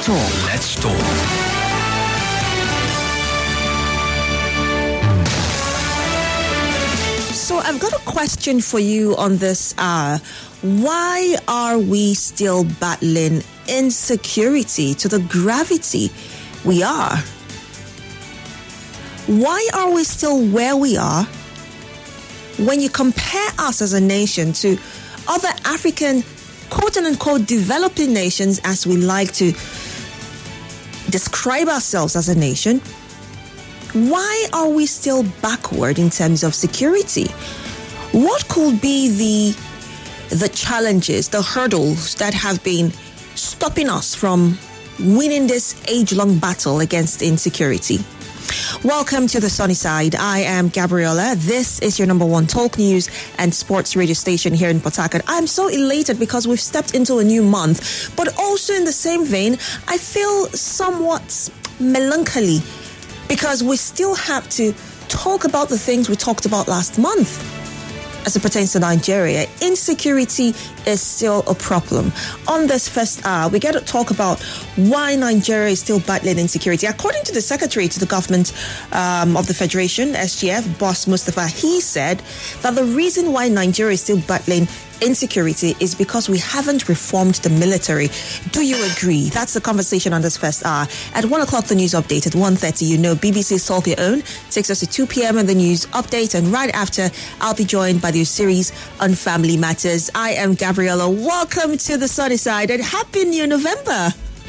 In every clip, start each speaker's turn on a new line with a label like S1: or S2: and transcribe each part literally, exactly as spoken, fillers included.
S1: talk. Let's talk.
S2: So I've got a question for you on this. Uh, why are we still battling insecurity to the gravity we are? Why are we still where we are when you compare us as a nation to other African quote-unquote developing nations, as we like to describe ourselves as a nation? Why are we still backward in terms of security? What could be the the challenges, the hurdles that have been stopping us from winning this age-long battle against insecurity? Welcome to the Sunny Side. I am Gabriella. This is your number one talk news and sports radio station here in Port Harcourt. I'm so elated because we've stepped into a new month, but also in the same vein, I feel somewhat melancholy because we still have to talk about the things we talked about last month as it pertains to Nigeria. Insecurity is still a problem. On this first hour, we get to talk about why Nigeria is still battling insecurity. According to the Secretary to the Government um, of the Federation, S G F, Boss Mustapha, he said that the reason why Nigeria is still battling insecurity is because we haven't reformed the military. Do you agree? That's the conversation on this first hour. At one o'clock, the news update. At one thirty, you know, B B C's Talk Your Own takes us to two p.m. and the news update. And right after, I'll be joined by the series on family matters. I am Gabriella. Welcome to the Sunny Side and Happy New November.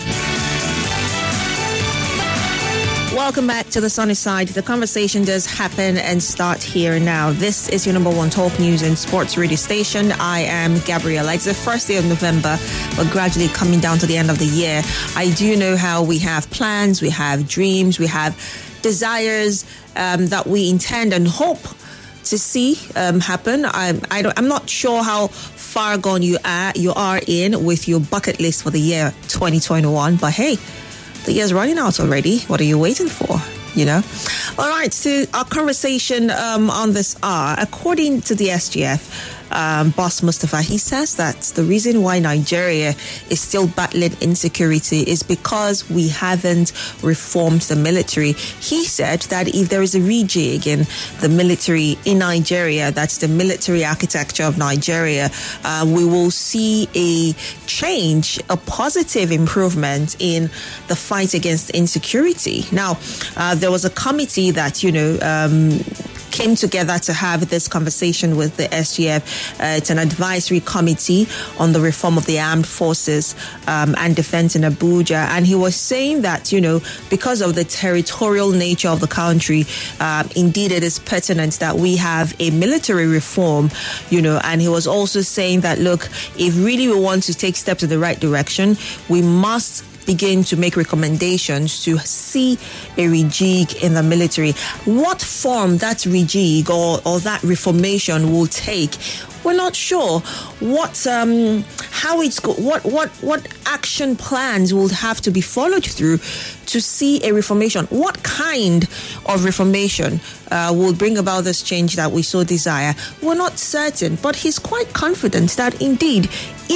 S2: Welcome back to the Sunny Side. The conversation does happen and start here now. This is your number one talk news and sports radio station. I am Gabriella. It's the first day of November, but gradually coming down to the end of the year. I do know how we have plans, we have dreams, we have desires um, that we intend and hope to see um, happen. I'm, I don't, I'm not sure how far gone you are, you are in with your bucket list for the year twenty twenty-one, but hey, the year's running out already. What are you waiting for? You know? All right, so our conversation um, on this hour, according to the S G F, um, Boss Mustapha, he says that the reason why Nigeria is still battling insecurity is because we haven't reformed the military. He said that if there is a rejig in the military in Nigeria, that's the military architecture of Nigeria, uh, we will see a change, a positive improvement in the fight against insecurity. Now, uh, there was a committee that, you know, um, came together to have this conversation with the S G F. Uh, it's an advisory committee on the reform of the armed forces um, and defense in Abuja. And he was saying that, you know, because of the territorial nature of the country, uh, indeed it is pertinent that we have a military reform, you know, and he was also saying that, look, if really we want to take steps in the right direction, we must begin to make recommendations to see a rejig in the military. What form that rejig or, or that reformation will take, we're not sure. What, um, how it's go- what, what, what action plans will have to be followed through to see a reformation? What kind of reformation uh, will bring about this change that we so desire? We're not certain, but he's quite confident that indeed,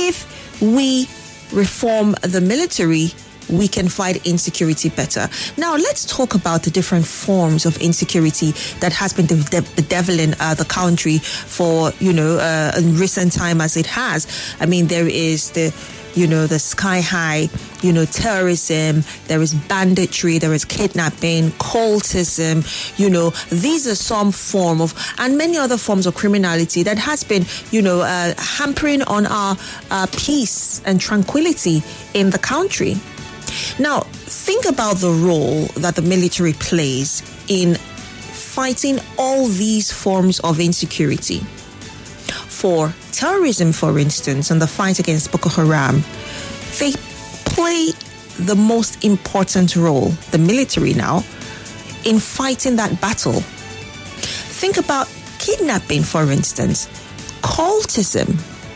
S2: if we reform the military, we can fight insecurity better. Now, let's talk about the different forms of insecurity that has been bedeviling uh, the country for, you know, uh, in recent time as it has. I mean, there is the, you know, the sky high, you know, terrorism, there is banditry, there is kidnapping, cultism, you know, these are some form of, and many other forms of criminality that has been, you know, uh, hampering on our uh, peace and tranquility in the country. Now, think about the role that the military plays in fighting all these forms of insecurity. For terrorism, for instance, and the fight against Boko Haram, they play the most important role, the military now, in fighting that battle. Think about kidnapping, for instance, cultism.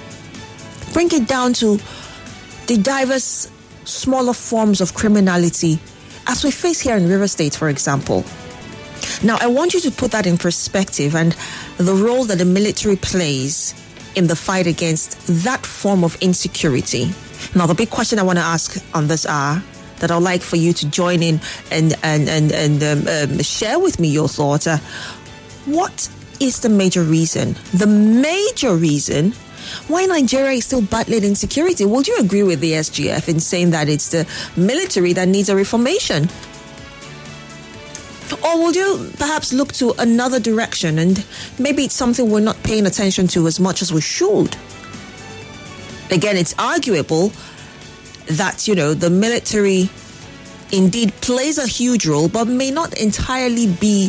S2: Bring it down to the diverse smaller forms of criminality as we face here in River State, for example. Now, I want you to put that in perspective and the role that the military plays in the fight against that form of insecurity. Now, the big question I want to ask on this hour that I'd like for you to join in and and and and um, um, share with me your thoughts. Uh, what is the major reason? The major reason why Nigeria is still battling insecurity? Would you agree with the S G F in saying that it's the military that needs a reformation? Or would you perhaps look to another direction and maybe it's something we're not paying attention to as much as we should? Again, it's arguable that, you know, the military indeed plays a huge role, but may not entirely be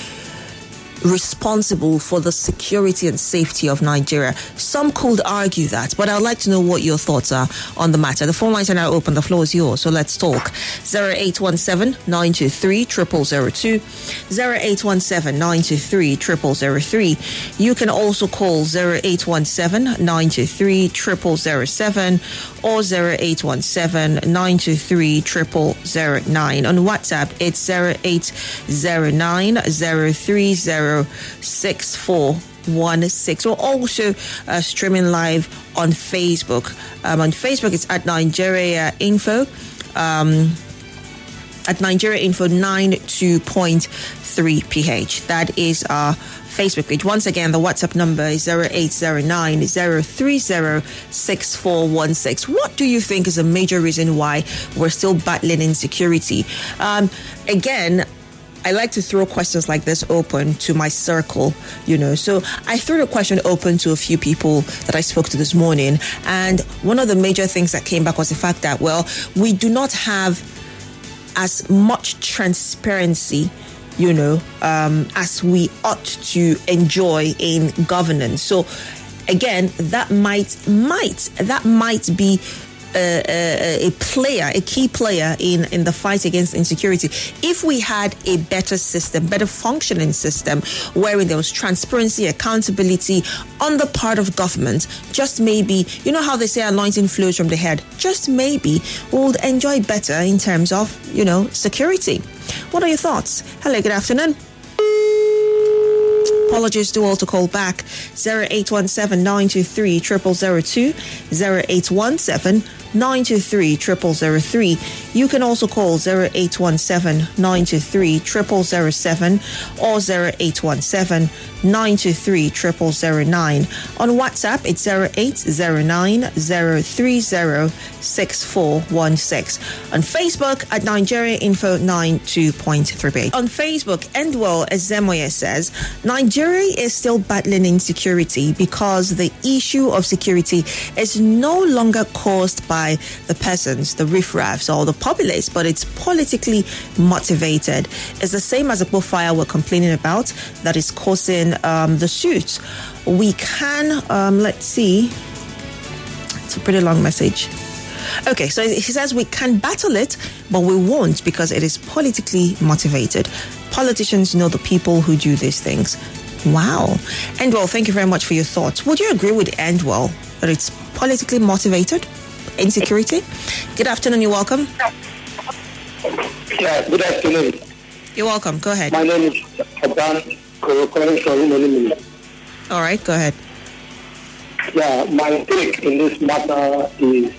S2: responsible for the security and safety of Nigeria. Some could argue that, but I'd like to know what your thoughts are on the matter. The phone lines are now open. The floor is yours, so let's talk. zero eight one seven, nine two three, zero zero zero two, zero eight one seven, nine two three, zero zero zero three. You can also call zero eight one seven, nine two three, zero zero zero seven or zero eight one seven, nine two three, zero zero zero nine. On WhatsApp, it's zero eight zero nine, zero three zero six four one six. We're also uh, streaming live on Facebook. Um, on Facebook, it's at Nigeria Info. Um, at Nigeria Info ninety-two point three P H. That is our Facebook page. Once again, the WhatsApp number is zero eight zero nine, zero three zero six four one six. What do you think is a major reason why we're still battling insecurity? Um, again, I like to throw questions like this open to my circle, you know. So I threw the question open to a few people that I spoke to this morning. And one of the major things that came back was the fact that, well, we do not have as much transparency, you know, um, as we ought to enjoy in governance. So again, that might, might, that might be A, a, a player, a key player in, in the fight against insecurity. If we had a better system, better functioning system, wherein there was transparency, accountability on the part of government, just maybe, you know how they say anointing flows from the head, just maybe we'll enjoy better in terms of, you know, security. What are your thoughts? Hello, good afternoon. Apologies to all to call back. zero eight one seven, nine two three, zero zero zero two, zero eight one seven, nine two three, zero zero zero three. You can also call zero eight one seven, nine two three, zero zero zero seven or zero eight one seven, nine two three, zero zero zero nine. On WhatsApp, it's zero eight zero nine, zero three zero six four one six. On Facebook, at Nigeria Info ninety-two point three. On Facebook, Endwell Ezemoye says, Nigeria is still battling insecurity because the issue of security is no longer caused by the peasants, the riffraffs, or the populace, but it's politically motivated. It's the same as the fire we're complaining about that is causing um, the suits. We can, um, let's see, it's a pretty long message. Okay, so he says we can battle it, but we won't because it is politically motivated. Politicians know the people who do these things. Wow. Endwell, thank you very much for your thoughts. Would you agree with Endwell that it's politically motivated insecurity? Good afternoon, you're welcome.
S1: Yeah, good afternoon.
S2: You're welcome, go ahead.
S1: My name is Aban, calling from Umoni.
S2: All right, go ahead.
S1: Yeah, my take in this matter is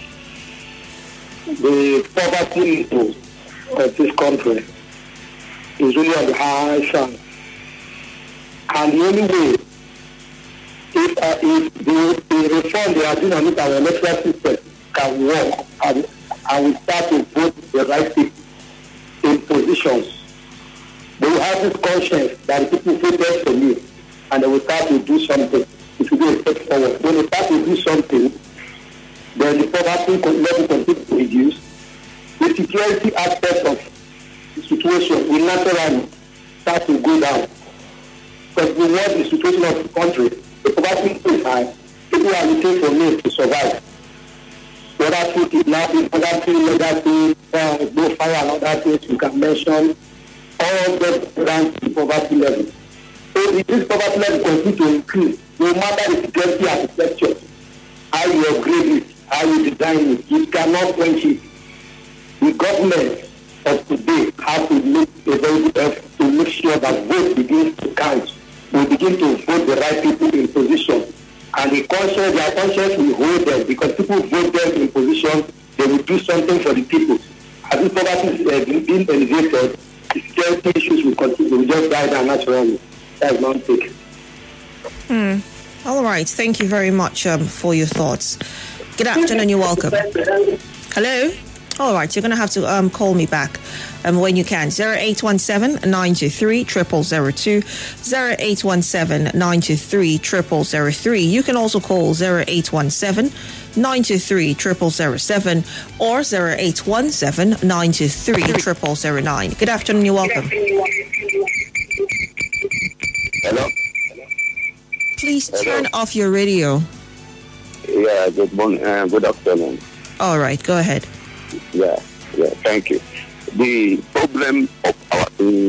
S1: the poverty of this country is really on the high side. And the only way, if, uh, if the, the reform they are doing on it, our electoral system can work and, and we start to vote the right people in positions, they will have this conscience that the people voted for me and they will start to do something. It will be a step forward. When they start to do something, then the poverty level continues to reduce. The security aspect of the situation will naturally start to go down. Because we want the situation of the country, the poverty is high. People are looking for means to survive. Whether through kidnapping, whether through legal things, uh, no fire and other things you can mention, all that around the poverty level. So if this poverty level continues to increase, no matter the security architecture, how you upgrade it, how you design it, you cannot quench it. The government of today has to make a very good effort to make sure that vote begins to count. We begin to vote the right people in position. And the conscience, their conscience will hold them because people vote them in position, they will do something for the people. as this poverty is uh, being elevated, security issues will continue, will just die down naturally. That's my take.
S2: Hmm. All right. Thank you very much um, for your thoughts. Good afternoon. You're welcome. Hello. All right. You're going to have to um, call me back um, when you can. zero eight one seven, nine two three, zero zero zero two. zero eight one seven, nine two three, zero zero zero three. You can also call zero eight one seven, nine two three, zero zero zero seven or zero eight one seven, nine two three, zero zero zero nine. Good afternoon. You're welcome.
S3: Hello?
S2: Please
S3: Hello.
S2: turn off your radio.
S3: Yeah, good morning, uh, good afternoon.
S2: All right, go ahead.
S3: Yeah, yeah, thank you. The problem of our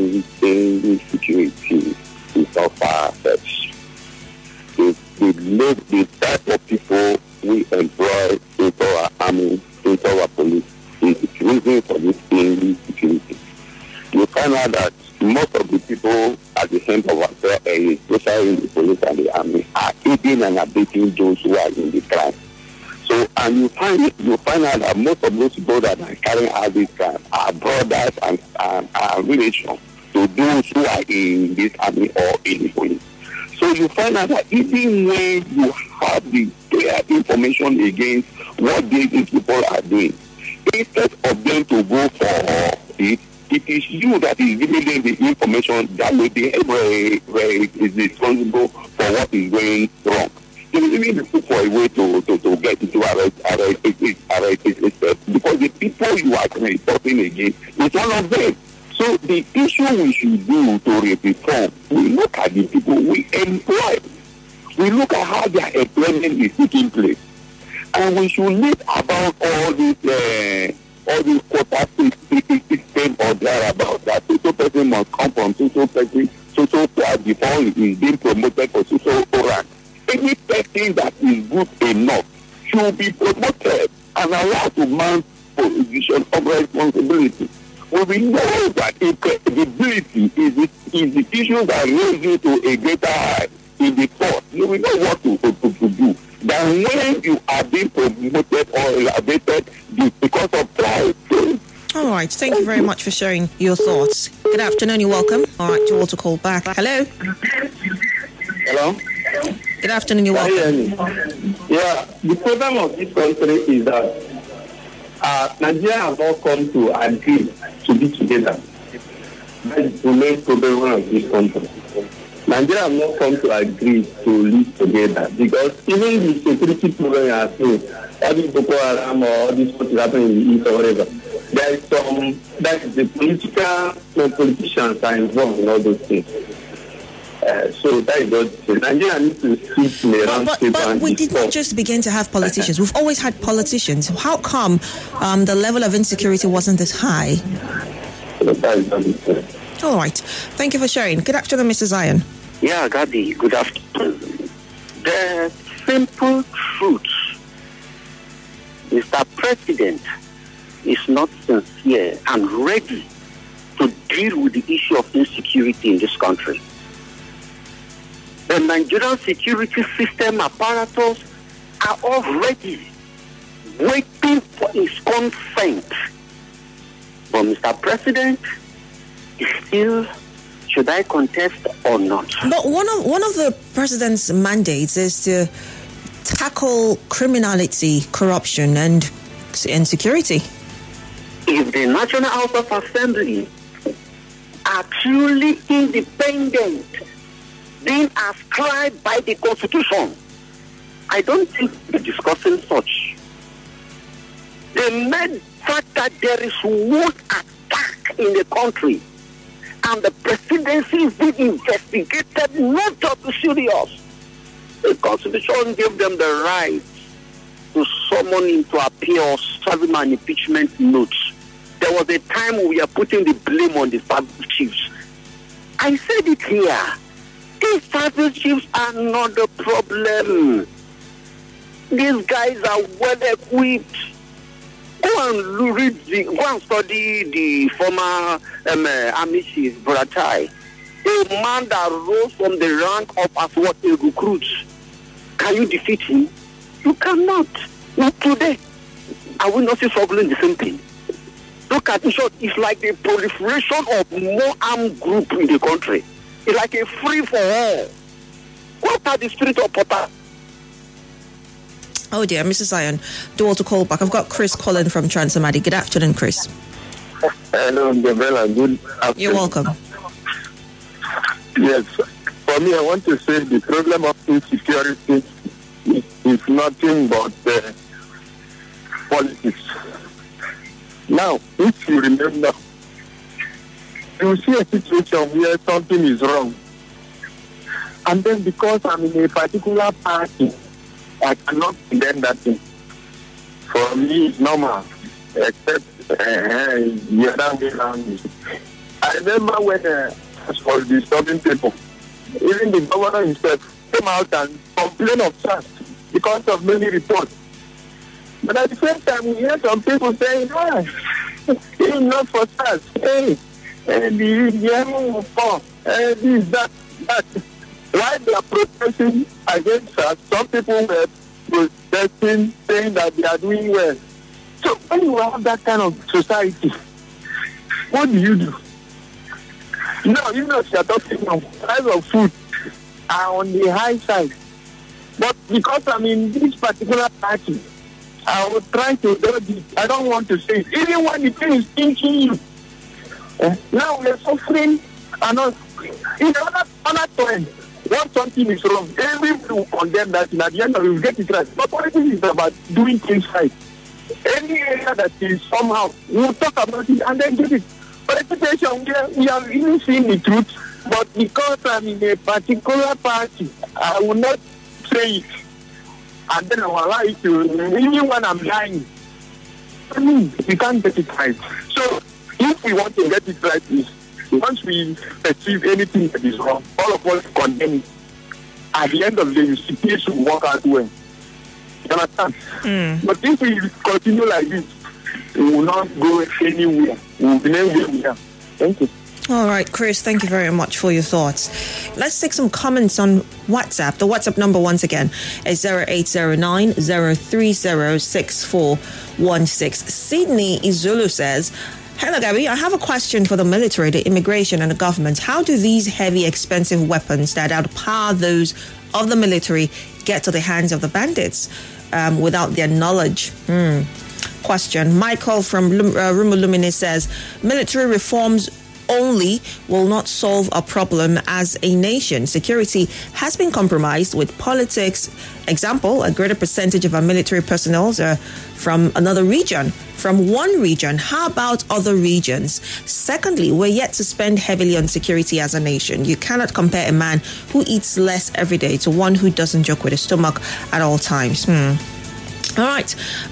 S3: insecurity is of our fetched. The, the, the type of people we employ into our army, into our police, is the reason for this insecurity. You find out that most of the people at the end of our care, especially in the police and the army, are aiding and abetting those who are in the crime. So, and you find you find out that most of those people that are carrying out this crime are brothers and, and are relations to those who are in this army or in the police. So you find out that even when you have the clear information against what these people are doing, instead of them to go for it, it is you that is giving them the information that will be very, very is responsible for what is going wrong. You really look for a way to, to, to get into arrest, arrest, arrest, arrest, because the people you are reporting against is one of them. So the issue we should do to reform, we look at the people we employ. We look at how their employment is taking place. And we should leave about all these uh, all these quota system or thereabout that social person must come from social person, social class before he is being promoted for social rank. Any person that is good enough should be promoted and allowed to mount position of responsibility. We will know that credibility is the, is the issue that raises you to a greater height in the court. You will know what to, to, to do. Than when you are being promoted or elevated because of pride.
S2: All right. Thank you very much for sharing your thoughts. Good afternoon. You're welcome. All right. You also call back. Hello.
S1: Hello?
S2: Good afternoon. You're welcome.
S1: Yeah, the problem of this country is that uh, Nigeria has not come to agree to be together. That is the main problem of this country. Nigeria has not come to agree to live together because even the security problem you are seeing, all this Boko Haram or all this what is happening in the east or whatever, there is some, that is the political, the politicians are involved in all those things. Uh, so that is what Nigeria needs to sit in the round
S2: But,
S1: table
S2: but
S1: and
S2: we did not
S1: discuss.
S2: just begin to have politicians. We've always had politicians. How come um, the level of insecurity wasn't this high?
S1: So that is what it is.
S2: All right. Thank you for sharing. Good afternoon, Mister Zion.
S4: Yeah, Gabi, good afternoon. The simple truth, Mister President is not sincere and ready to deal with the issue of insecurity in this country. The Nigerian security system apparatus are already waiting for his consent. But Mister President is still, should I contest or not?
S2: But one of one of the president's mandates is to tackle criminality, corruption, and insecurity.
S4: If the National House of Assembly are truly independent, being ascribed by the Constitution, I don't think we're discussing such. The mere fact that there is one attack in the country and the presidency is being investigated, not to be serious. The Constitution gave them the right to summon him to appear or serve him an impeachment note. There was a time we were putting the blame on the service chiefs. I said it here. These service chiefs are not the problem. These guys are well equipped. Go and read the, go and study the former um, uh, Army Chief Buratai, a man that rose from the rank of as what a recruit. Can you defeat him? You cannot. Not today. Are we not still struggling the same thing? Look at it. It's like the proliferation of more armed group in the country. It's like a free for all. What are the spirit of Port?
S2: Oh dear, Missus Zion, do want to call back. I've got Chris calling from Transamadi. Good afternoon, Chris.
S3: Hello, Gabriela. Good afternoon.
S2: You're welcome.
S3: Yes, for me, I want to say the problem of insecurity is, is nothing but uh, politics. Now, if you remember, you see a situation where something is wrong, and then because I'm in a particular party, I cannot condemn that thing. For me, it's normal, except uh, the other way around. I remember when uh, I was disturbing people, even the governor himself came out and complained of SARS because of many reports. But at the same time, we hear some people saying, ah, it's not for SARS. Hey, and the young fall, and this, that, that. Why they are protesting against us, some people were protesting, saying that they are doing well. So when you have that kind of society, what do you do? No, you know, you are talking of price of food are on the high side. But because I'm in this particular party, I will try to dodge it. I don't want to say it. Even when the thing is pinching you. Uh, now we are suffering and not in another, another time. Once something is wrong, everybody will condemn that, and at the end of it, we'll get it right. But politics is about doing things right. Any area that is somehow, we'll talk about it and then get it. But a situation where we are really seeing the truth, but because I'm in a particular party, I will not say it. And then I will allow it to, even when I'm lying. I mean, we can't get it right. So, if we want to get it right, is once we achieve anything that is wrong, all of us condemn it. At the end of the day, you see, peace will work out well. You understand? Mm. But if we continue like this, we will not go anywhere. We will be anywhere we are. Thank you.
S2: All right, Chris, thank you very much for your thoughts. Let's take some comments on WhatsApp. The WhatsApp number, once again, is zero eight zero nine, zero three zero, six four one six. Sydney Izulu says, hello, Gabby. I have a question for the military, the immigration and the government. How do these heavy, expensive weapons that outpower those of the military get to the hands of the bandits um, without their knowledge? Hmm. Question. Michael from uh, Rumulumine says, military reforms only will not solve our problem as a nation. Security has been compromised with politics. Example, a greater percentage of our military personnel are from another region, from one region. How about other regions? Secondly, we're yet to spend heavily on security as a nation. You cannot compare a man who eats less every day to one who doesn't joke with his stomach at all times. Hmm. All right.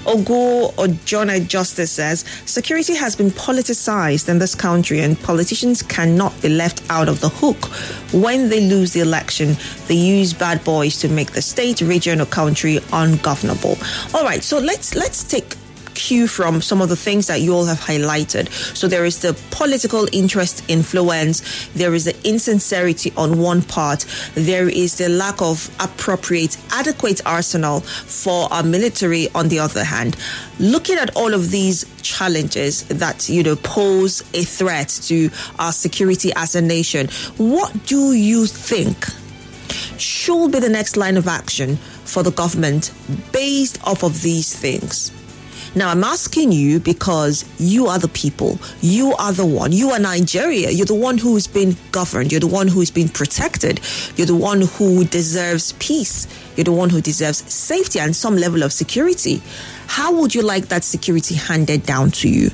S2: Ogo Ojona Justice says, security has been politicized in this country and politicians cannot be left out of the hook. When they lose the election, they use bad boys to make the state, region or country ungovernable. All right. So let's let's take cue from some of the things that you all have highlighted. So there is the political interest influence, there is the insincerity on one part, there is the lack of appropriate, adequate arsenal for our military on the other hand. Looking at all of these challenges that, you know, pose a threat to our security as a nation, what do you think should be the next line of action for the government based off of these things? Now, I'm asking you because you are the people. You are the one. You are Nigeria. You're the one who's been governed. You're the one who's been protected. You're the one who deserves peace. You're the one who deserves safety and some level of security. How would you like that security handed down to you?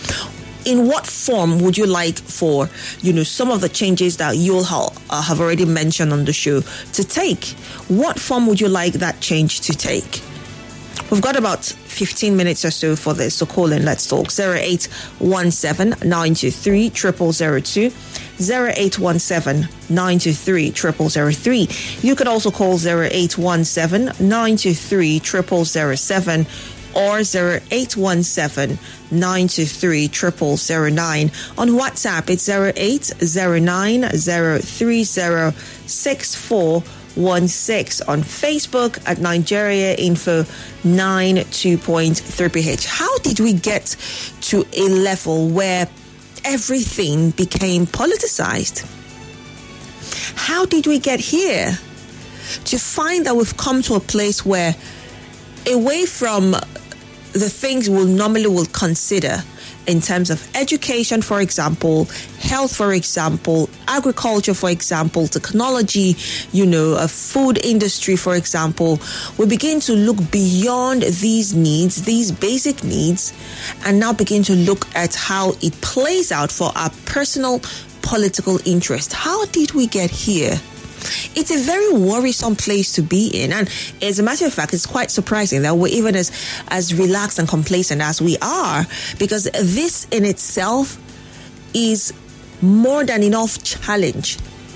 S2: In what form would you like for, you know, some of the changes that you'll uh, have already mentioned on the show to take? What form would you like that change to take? We've got about fifteen minutes or so for this, so call in, let's talk. zero eight one seven, nine two three, zero zero zero two, zero eight one seven, nine two three, zero zero zero three. You could also call zero eight one seven, nine two three, zero zero zero seven or zero eight one seven, nine two three, zero zero zero nine. On WhatsApp, it's zero eight zero nine, zero three zero, six four one six. On Facebook at Nigeria Info ninety-two point three P H. How did we get to a level where everything became politicized? How did we get here? To find that we've come to a place where, away from the things we normally would consider in terms of education, for example, health, for example, agriculture, for example, technology, you know, a food industry, for example, we begin to look beyond these needs, these basic needs, and now begin to look at how it plays out for our personal political interest. How did we get here? It's a very worrisome place to be in. And as a matter of fact, it's quite surprising that we're even as, as relaxed and complacent as we are, because this in itself is more than enough challenge.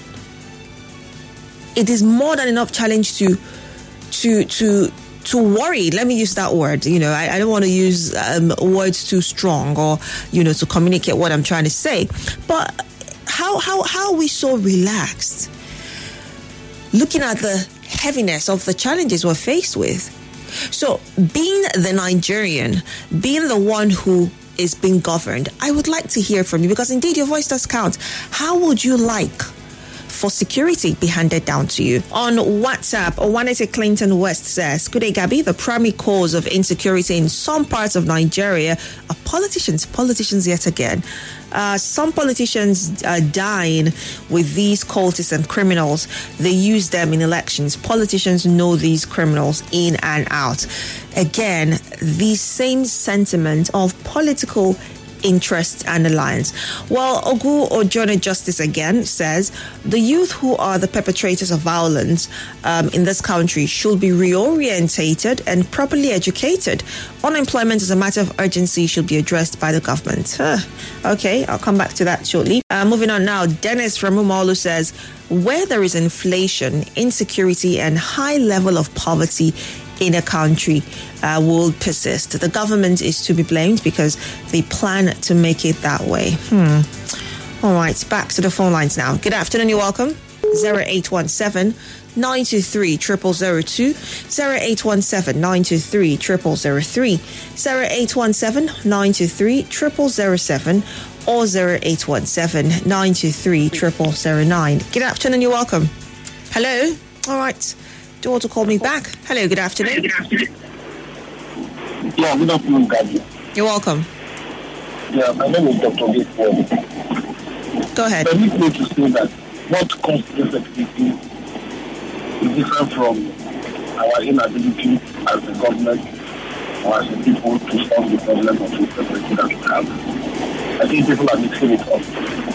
S2: It is more than enough challenge to, to, to, to worry. Let me use that word. You know, I, I don't want to use um, words too strong or, you know, to communicate what I'm trying to say. But how, how, how are we so relaxed? Looking at the heaviness of the challenges we're faced with. So being the Nigerian, being the one who is being governed, I would like to hear from you, because indeed your voice does count. How would you like for security be handed down to you? On WhatsApp, Owanete Clinton West says, "Good day, Gabby. The primary cause of insecurity in some parts of Nigeria are politicians. Politicians yet again. Uh, some politicians are dying with these cultists and criminals. They use them in elections. Politicians know these criminals in and out." Again, the same sentiment of political interest and alliance. Well, Ogu Ojone Justice again says the youth who are the perpetrators of violence um, in this country should be reorientated and properly educated. Unemployment as a matter of urgency should be addressed by the government. Huh. Okay, I'll come back to that shortly. Uh, moving on now, Dennis from Umalu says, where there is inflation, insecurity and high level of poverty in a country uh, will persist. The government is to be blamed because they plan to make it that way. Hmm. All right, back to the phone lines now. Good afternoon, you're welcome. zero eight one seven, nine two three, zero zero zero two, zero eight one seven, nine two three, zero zero zero three, zero eight one seven, nine two three, zero zero zero seven, or zero eight one seven, nine two three, zero zero zero nine. Good afternoon, you're welcome. Hello? All right. Do you want to call me back? Hello, good afternoon.
S5: Good afternoon. Yeah, good afternoon, Gabby.
S2: You're welcome.
S5: Yeah, my name is Doctor Gabriel.
S2: Go ahead.
S5: Permit me to say that what caused insecurity is different from our inability as the government or as the people to solve the problem of insecurity that we have. I think people are mixing it up.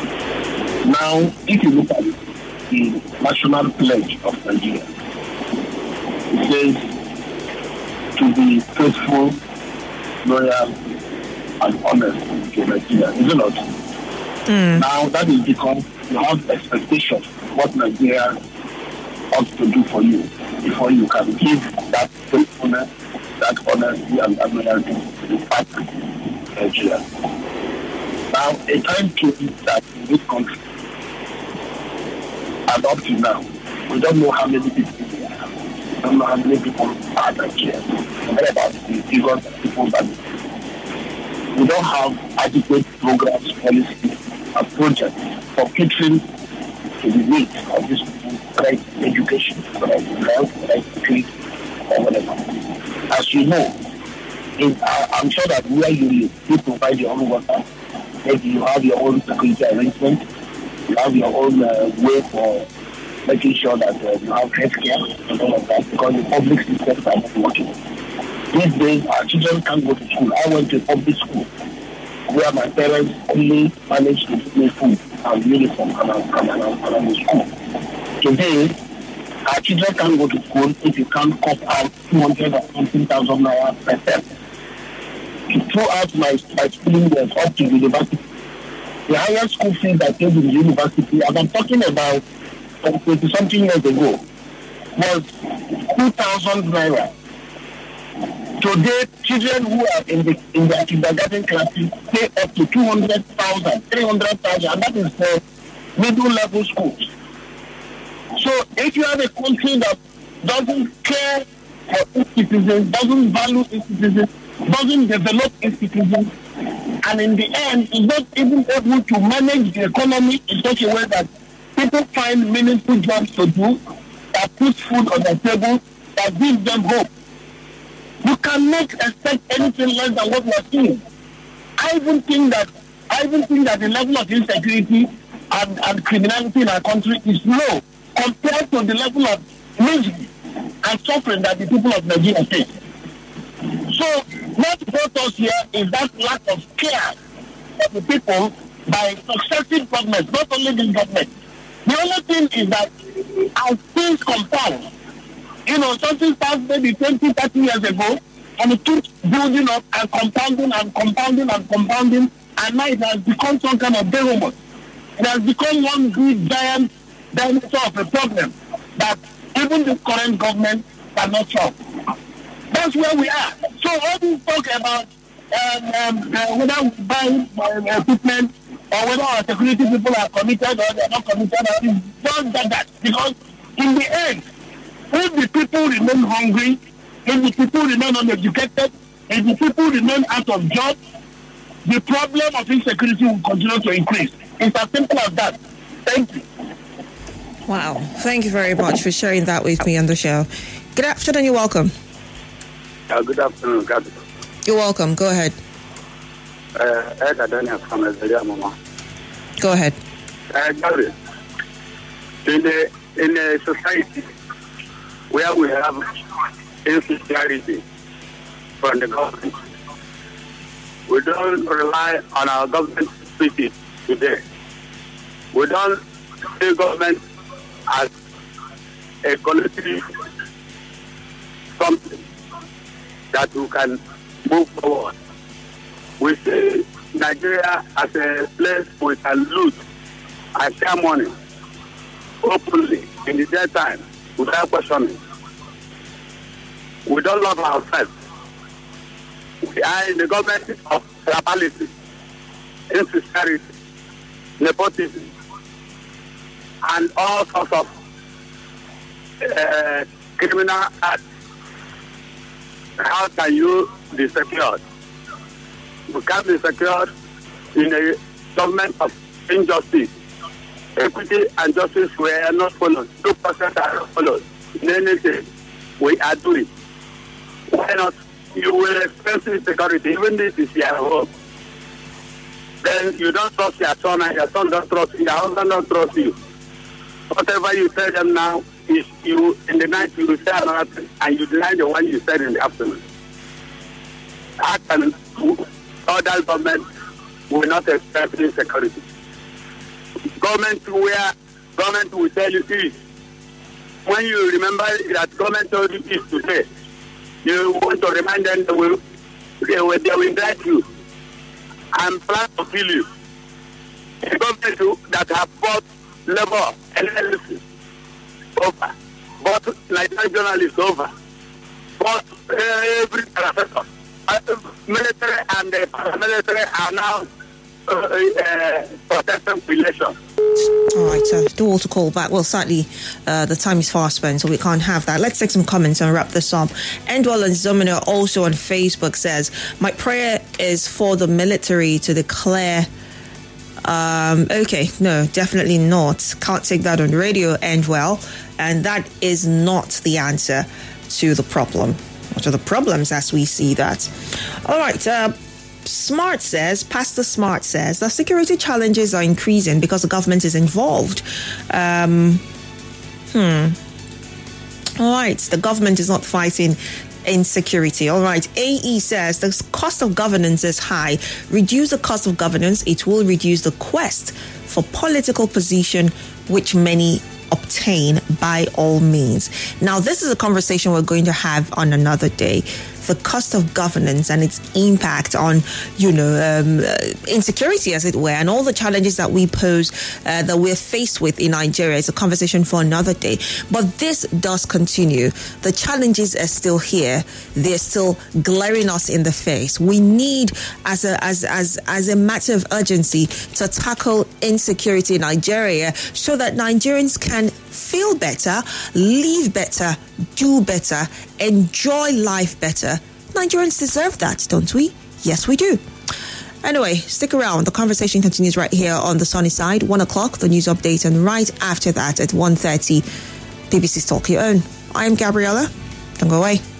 S5: Now, if you look at it, the national pledge of Nigeria, it says to be faithful, loyal, and honest to Nigeria, is it not? Mm. Now that is because you have expectations of what Nigeria ought to do for you before you can give that faithfulness, that honesty, and that loyalty to the party, Nigeria. Now, a time came that in this country, and up to now, we don't know how many people we have. We don't know how many people are Nigerians. Forget about the figures of people that we don't have adequate programs, policies, and projects for catering to the needs of these people, right? Education, right? Health, right? Security, or whatever. As you know, in, uh, I'm sure that where you live, you provide your own water. Maybe you have your own security arrangement. You have your own uh, way for making sure that uh, you have health care and all of that, because the public systems are not working. These days, our children can't go to school. I went to a public school where my parents only managed to give me food and uniform and I'm in school. Today, our children can't go to school if you can't cut out two hundred or something thousand naira per term. Throughout my, my schooling years up to university, the higher school fees I paid in the university, and I'm talking about twenty something years ago, was two thousand naira. Today, children who are in the in their kindergarten classes pay up to two hundred thousand, three hundred thousand, and that is for middle level schools. So If you have a country that doesn't care for its citizens, doesn't value its citizens, doesn't develop its citizens, and in the end is not even able to manage the economy in such a way that people find meaningful jobs to do, that puts food on the table, that gives them hope. You cannot expect anything less than what we are seeing. I even think that I even think that the level of insecurity and, and criminality in our country is low compared to the level of misery and suffering that the people of Nigeria face. So what brought us here is that lack of care of the people by successive governments, not only this government. The only thing is that as things compound, you know, something starts maybe twenty, thirty years ago, and it keeps building up and compounding and compounding and compounding, and now it has become some kind of behemoth. It has become one big giant diameter of a problem that even the current government cannot solve. That's where we are. So all this talk about um, um, uh, whether we buy uh, equipment or whether our security people are committed or they are not committed, it's just that, that. Because in the end, if the people remain hungry, if the people remain uneducated, if the people remain out of jobs, the problem of insecurity will continue to increase. It's as simple as that. Thank you.
S2: Wow. Thank you very much for sharing that with me on the show. Good afternoon. You're welcome.
S3: Uh, good afternoon, Gabby.
S2: You're welcome. Go ahead.
S3: Uh, Ed Adania from Nigeria, Mama.
S2: Go ahead.
S3: Uh, Gabby, in a, in a society where we have insecurity from the government, we don't rely on our government speeches today. We don't see government as a collective something that we can move forward. We see Nigeria as a place we can loot and share money openly in the daytime without questioning. We don't love ourselves. We are in the government of tribalism, insincerity, nepotism, and all sorts of uh, criminal acts. How can you be secured? We can't be secured in a government of injustice. Equity and justice were not followed. Two percent are not followed. In anything we are doing. Why not? You will experience security, even if it's your home. Then you don't trust your son, and your son don't trust you, your husband don't trust you. Whatever you tell them now, is you in the night you will say another thing, and you deny the one you said in the afternoon. How can other government will not expect insecurity? Government where government will tell you is. When you remember that government told you is today, you want to remind them they will, they will, they will indict you and plan to kill you. A government that have bought labor analysis over, bought Nigerian journalists over, bought uh, every sector. Uh, military and the paramilitary are now uh, uh, protecting relations.
S2: All right, uh, do all to call back. Well, sadly, uh, the time is fast spent, so we can't have that. Let's take some comments and wrap this up. Endwell and Zomino also on Facebook says, my prayer is for the military to declare... Um, okay, no, definitely not. Can't take that on radio, Endwell. And that is not the answer to the problem, or to the problems as we see that. All right, uh, Smart says, Pastor Smart says, the security challenges are increasing because the government is involved. Um, hmm. All right, the government is not fighting insecurity. All right, A E says, the cost of governance is high. Reduce the cost of governance, it will reduce the quest for political position, which many obtain by all means. Now, this is a conversation we're going to have on another day. The cost of governance and its impact on, you know, um, uh, insecurity, as it were, and all the challenges that we pose, uh, that we're faced with in Nigeria. It's a conversation for another day. But this does continue. The challenges are still here. They're still glaring us in the face. We need, as a as as as a matter of urgency, to tackle insecurity in Nigeria so that Nigerians can feel better, live better, do better, enjoy life better. Nigerians deserve that, don't we? Yes, we do. Anyway, stick around. The conversation continues right here on the Sunny Side. One o'clock, the news update, and right after that at one thirty, B B C's Talk Your Own. I am Gabriella. Don't go away.